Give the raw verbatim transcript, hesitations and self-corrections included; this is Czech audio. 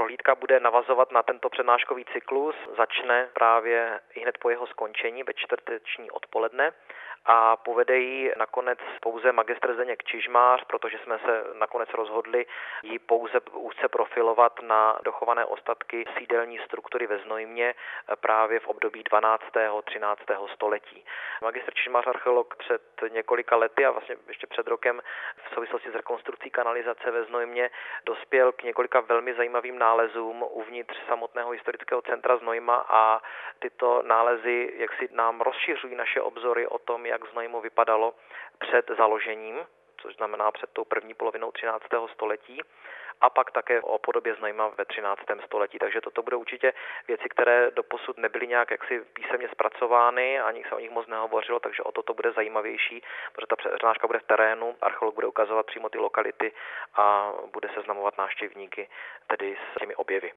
prohlídka bude navazovat na tento přednáškový cyklus, začne právě ihned po jeho skončení ve čtvrteční odpoledne a povede ji nakonec pouze magistr Zdeněk Čižmář, protože jsme se nakonec rozhodli ji pouze úzce profilovat na dochované ostatky sídelní struktury ve Znojmě právě v období dvanáctého třináctého století. Magistr Čižmář, archeolog, před několika lety a vlastně ještě před rokem v souvislosti s rekonstrukcí kanalizace ve Znojmě dospěl k několika velmi zajímavým nálezům uvnitř samotného historického centra Znojma a tyto nálezy jaksi nám rozšiřují naše obzory o tom, jak Znojmo vypadalo před založením, což znamená před tou první polovinou třináctého století, a pak také o podobě Znojma ve třináctém století. Takže toto budou určitě věci, které doposud nebyly nějak jaksi písemně zpracovány, ani se o nich moc nehovořilo, takže o toto bude zajímavější, protože ta přednáška bude v terénu, archeolog bude ukazovat přímo ty lokality a bude seznamovat návštěvníky tedy s těmi objevy.